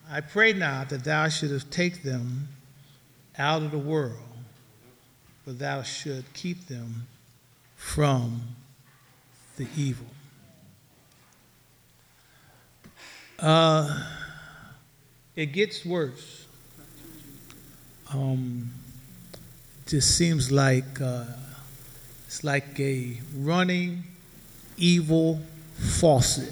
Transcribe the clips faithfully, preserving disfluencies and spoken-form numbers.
I pray now that thou shouldest take them out of the world, but thou should keep them from the evil. Uh, it gets worse. Um, it just seems like uh, it's like a running evil faucet.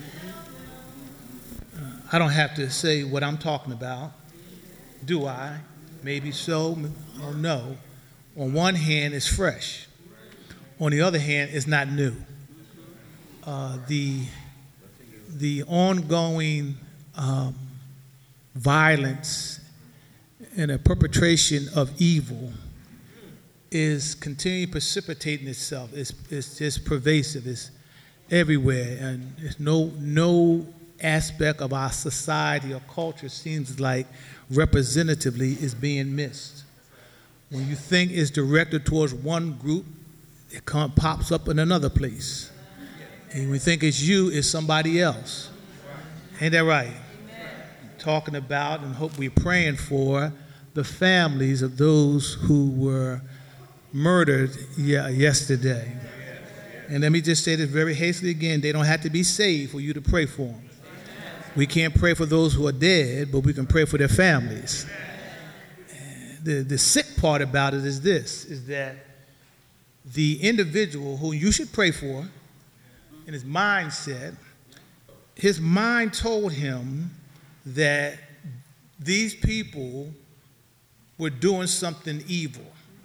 Uh, I don't have to say what I'm talking about, do I? Maybe so, or no. On one hand, it's fresh. On the other hand, it's not new. Uh, the the ongoing um, violence and a perpetration of evil is continually precipitating itself. It's, it's just pervasive. It's everywhere, and there's no no aspect of our society or culture seems like representatively is being missed. When you think it's directed towards one group, it come, pops up in another place. And when you think it's you, it's somebody else. Ain't that right? Talking about and hope we're praying for the families of those who were murdered yeah, yesterday. And let me just say this very hastily again. They don't have to be saved for you to pray for them. We can't pray for those who are dead, but we can pray for their families. The, the sick part about it is this, is that the individual who you should pray for, in his mindset, his mind told him that these people were doing something evil.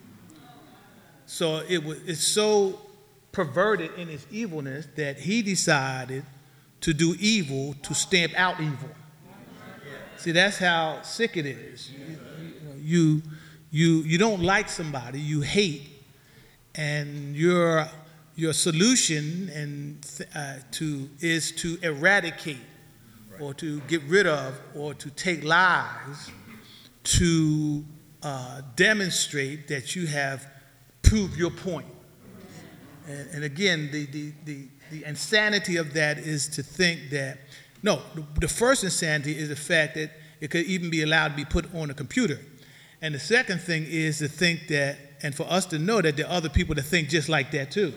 So it was, it's so perverted in its evilness that he decided to do evil to stamp out evil. See, that's how sick it is. You, you, you, you don't like somebody, you hate, and your your solution and uh, to is to eradicate, or to get rid of, or to take lives to uh, demonstrate that you have proved your point. And, and again, the, the the the insanity of that is to think that no, the, the first insanity is the fact that it could even be allowed to be put on a computer. And the second thing is to think that, and for us to know that there are other people that think just like that too.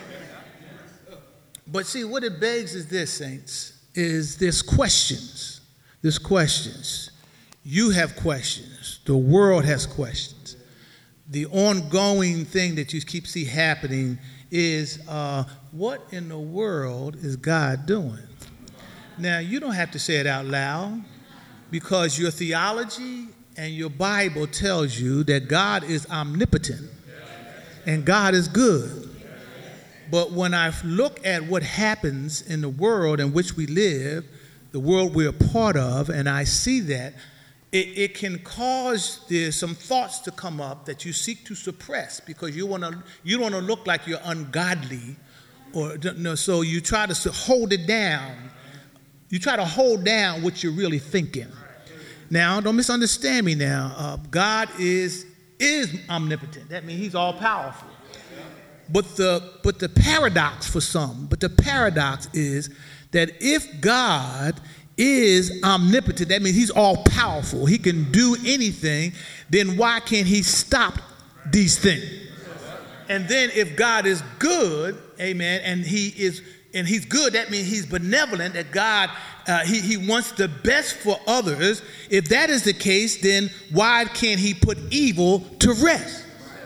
But see, what it begs is this, saints, is there's questions. There's questions. You have questions. The world has questions. The ongoing thing that you keep see happening is uh, what in the world is God doing? Now, you don't have to say it out loud, because your theology and your Bible tells you that God is omnipotent and God is good. But when I look at what happens in the world in which we live, the world we're a part of, and I see that, it, it can cause there's some thoughts to come up that you seek to suppress because you want to you don't want to look like you're ungodly, or no, so you try to hold it down. You try to hold down what you're really thinking. Now, don't misunderstand me now. Uh, God is is omnipotent. That means he's all powerful. But the but the paradox for some, but the paradox is that if God is omnipotent, that means he's all powerful, he can do anything, then why can't he stop these things? And then if God is good, amen, and he is and he's good, that means he's benevolent, that God uh, he, he wants the best for others. If that is the case, then why can't he put evil to rest?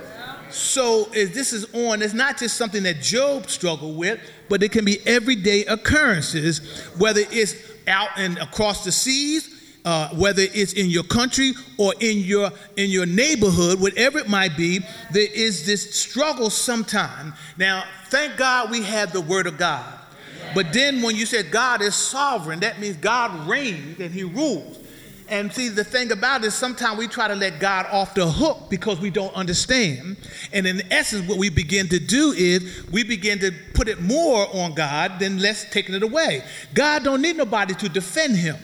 So if this is on, it's not just something that Job struggled with, but it can be everyday occurrences, whether it's out and across the seas, uh, whether it's in your country or in your in your neighborhood, whatever it might be, there is this struggle sometime. Now, thank God we have the Word of God. But then when you said God is sovereign, that means God reigns and he rules. And see, the thing about it is sometimes we try to let God off the hook because we don't understand. And in essence, what we begin to do is we begin to put it more on God than less taking it away. God don't need nobody to defend him.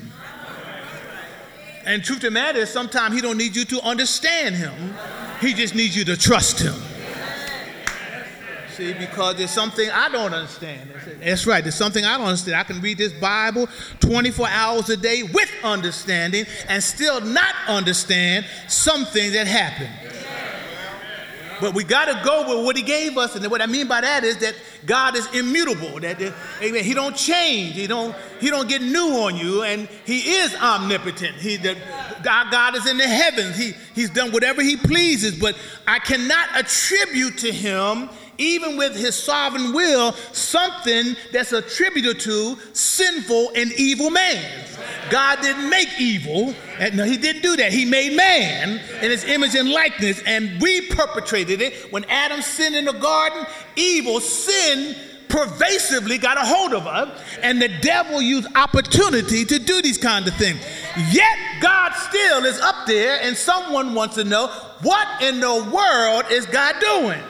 And truth of the matter is sometimes he don't need you to understand him. He just needs you to trust him. See, because there's something I don't understand. That's right. There's something I don't understand. I can read this Bible twenty-four hours a day with understanding and still not understand something that happened. But we got to go with what he gave us. And what I mean by that is that God is immutable. That, that amen, he don't change. He don't, he don't get new on you. And he is omnipotent. He, the, our God is in the heavens. He, he's done whatever he pleases. But I cannot attribute to him, even with his sovereign will, something that's attributed to sinful and evil man. God didn't make evil. No, he didn't do that. He made man in his image and likeness, and we perpetrated it. When Adam sinned in the garden, evil, sin pervasively got a hold of us, and the devil used opportunity to do these kinds of things. Yet God still is up there, and someone wants to know, what in the world is God doing?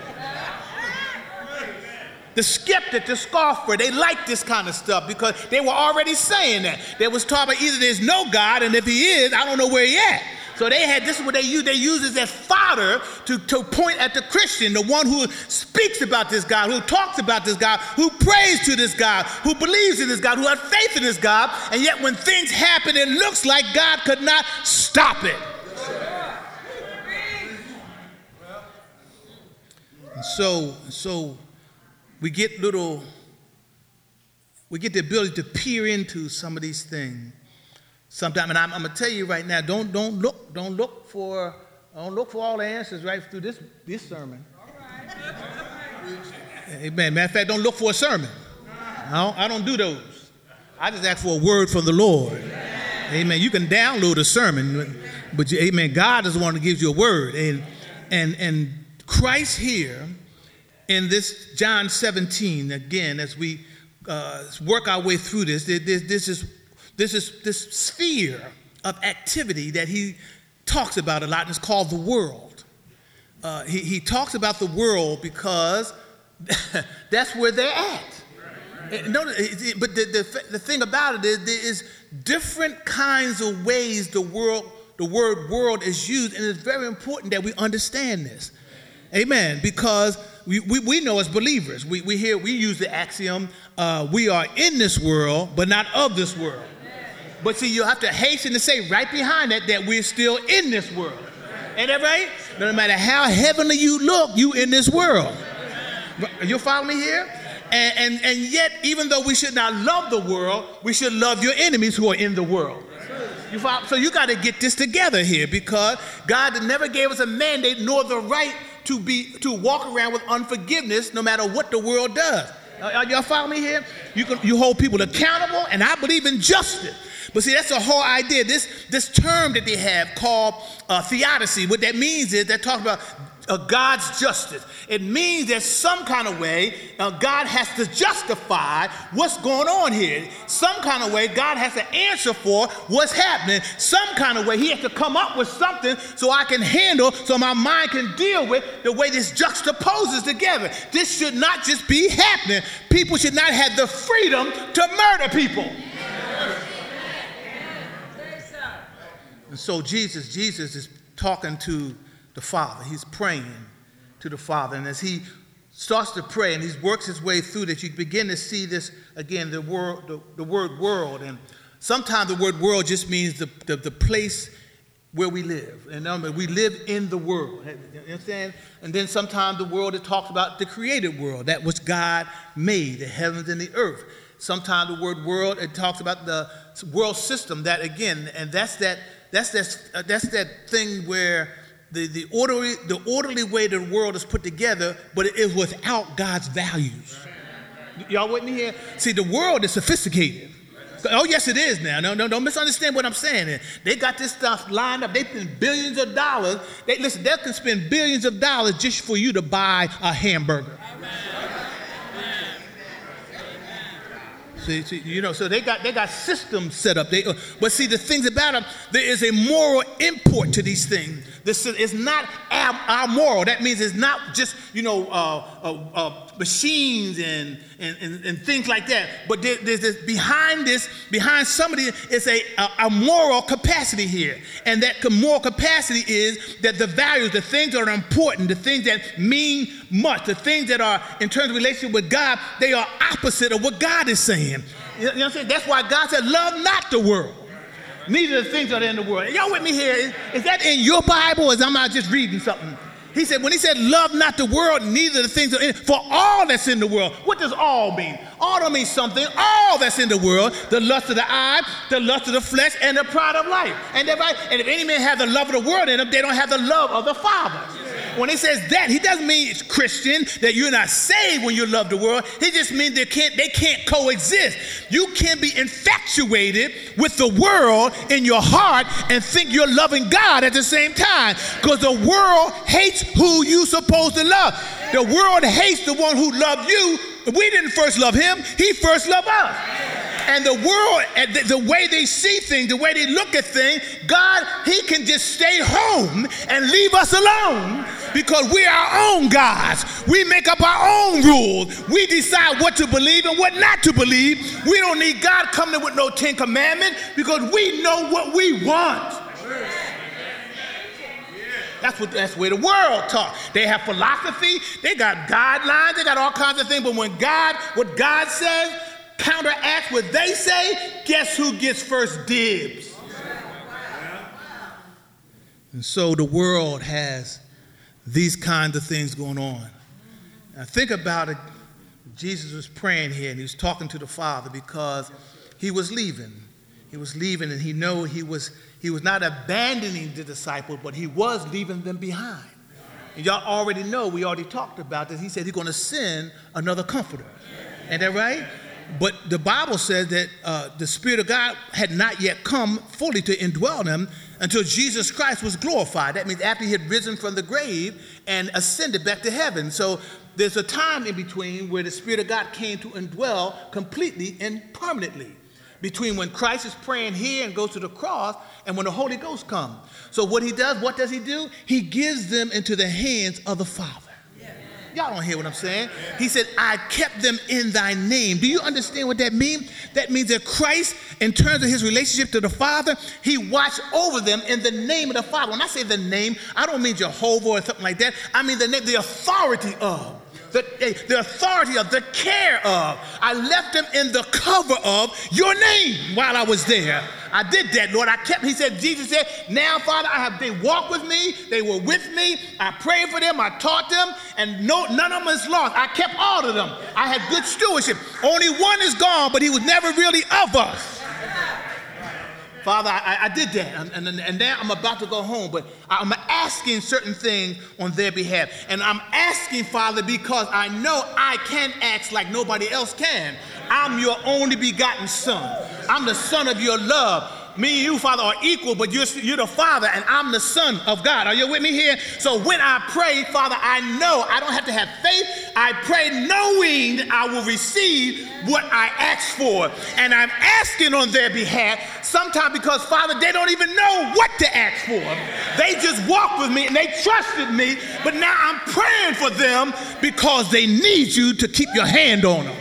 The skeptic, the scoffer, they like this kind of stuff because they were already saying that. They was talking about either there's no God, and if he is, I don't know where he at. So they had, this is what they use, they use this as fodder to, to point at the Christian, the one who speaks about this God, who talks about this God, who prays to this God, who believes in this God, who has faith in this God, and yet when things happen, it looks like God could not stop it. And so, so, we get little, we get the ability to peer into some of these things. Sometimes, and I'm, I'm gonna tell you right now, don't don't look, don't look for, don't look for all the answers right through this this sermon. All right. Amen. Matter of fact, don't look for a sermon. I don't, I don't do those. I just ask for a word from the Lord. Amen. Amen. You can download a sermon, but you, amen. God is the one that gives you a word, and and and Christ here. In this John seventeen, again, as we uh, work our way through this, this, this is this is this sphere of activity that he talks about a lot, and it's called the world. Uh, he, he talks about the world because that's where they're at. No, but the, the, the thing about it is there is different kinds of ways the world, the word world is used, and it's very important that we understand this. Amen. Because we, we, we know as believers, we, we hear, we use the axiom, uh, we are in this world, but not of this world. But see, you have to hasten to say right behind that, that we're still in this world. Ain't that right? No matter how heavenly you look, you in this world. You follow me here? And, and, and yet, even though we should not love the world, we should love your enemies who are in the world. You follow? So you got to get this together here, because God never gave us a mandate nor the right to be to walk around with unforgiveness no matter what the world does. Uh, y'all follow me here? You can you hold people accountable, and I believe in justice. But see, that's the whole idea. This this term that they have called uh, theodicy, what that means is that talks about uh, God's justice. It means that some kind of way uh, God has to justify what's going on here. Some kind of way God has to answer for what's happening. Some kind of way he has to come up with something so I can handle, so my mind can deal with the way this juxtaposes together. This should not just be happening. People should not have the freedom to murder people. And so Jesus, Jesus is talking to the Father. He's praying to the Father. And as he starts to pray and he works his way through this, you begin to see this, again, the word, the, the word world. And sometimes the word world just means the, the, the place where we live. And um, we live in the world. You understand? And then sometimes the world, it talks about the created world, that which God made, the heavens and the earth. Sometimes the word world, it talks about the world system, that again, and that's that That's that, uh, that's that thing where the, the, orderly, the orderly way the world is put together, but it is without God's values. Y'all with me here? See, the world is sophisticated. Oh, yes, it is now. No, no, don't misunderstand what I'm saying. They got this stuff lined up. They spend billions of dollars. They, listen, they can spend billions of dollars just for you to buy a hamburger. See, see, you know, so they got they got systems set up. They, uh, but see, the things about them, there is a moral import to these things. This is not amoral. That means it's not just, you know, uh, uh, uh, machines and, and, and, and things like that. But there, there's this, behind this, behind somebody, is a, a, a moral capacity here. And that moral capacity is that the values, the things that are important, the things that mean much, the things that are in terms of relationship with God, they are opposite of what God is saying. You know what I'm saying? That's why God said, love not the world. Neither the things that are in the world. Y'all with me here? Is, is that in your Bible, or is I'm not just reading something? He said, when he said, love not the world, neither the things that are in it, for all that's in the world. What does all mean? All don't mean something. All that's in the world, the lust of the eye, the lust of the flesh, and the pride of life. And, and if any man have the love of the world in them, they don't have the love of the Father. When he says that, he doesn't mean it's Christian, that you're not saved when you love the world. He just means they can't, they can't coexist. You can't be infatuated with the world in your heart and think you're loving God at the same time, because the world hates who you're supposed to love. The world hates the one who loved you. We didn't first love him. He first loved us. And the world, the way they see things, the way they look at things, God, he can just stay home and leave us alone because we're our own gods. We make up our own rules. We decide what to believe and what not to believe. We don't need God coming with no Ten Commandments because we know what we want. That's what that's where the world talks. They have philosophy, they got guidelines, they got all kinds of things, but when God, what God says, counteract what they say, guess who gets first dibs? And so the world has these kinds of things going on. Now think about it. Jesus was praying here and he was talking to the Father because he was leaving. He was leaving and he knew he was he was not abandoning the disciples, but he was leaving them behind. And y'all already know, we already talked about this. He said he's going to send another comforter. Ain't that right? But the Bible says that uh, the Spirit of God had not yet come fully to indwell them until Jesus Christ was glorified. That means after he had risen from the grave and ascended back to heaven. So there's a time in between where the Spirit of God came to indwell completely and permanently, between when Christ is praying here and goes to the cross and when the Holy Ghost comes. So what he does, what does he do? He gives them into the hands of the Father. Y'all don't hear what I'm saying. He said, I kept them in thy name. Do you understand what that means? That means that Christ, in terms of his relationship to the Father, he watched over them in the name of the Father. When I say the name, I don't mean Jehovah or something like that. I mean the name, the authority of. The, the authority of, the care of. I left them in the cover of your name while I was there. I did that, Lord. I kept, he said, Jesus said, now, Father, I have, they walked with me. They were with me. I prayed for them. I taught them. And no, none of them is lost. I kept all of them. I had good stewardship. Only one is gone, but he was never really of us. Father, I, I did that, and, and, and now I'm about to go home, but I'm asking certain things on their behalf. And I'm asking, Father, because I know I can't ask like nobody else can. I'm your only begotten son. I'm the son of your love. Me and you, Father, are equal, but you're, you're the Father, and I'm the Son of God. Are you with me here? So when I pray, Father, I know I don't have to have faith. I pray knowing that I will receive what I ask for. And I'm asking on their behalf, sometimes because, Father, they don't even know what to ask for. They just walked with me, and they trusted me, but now I'm praying for them because they need you to keep your hand on them.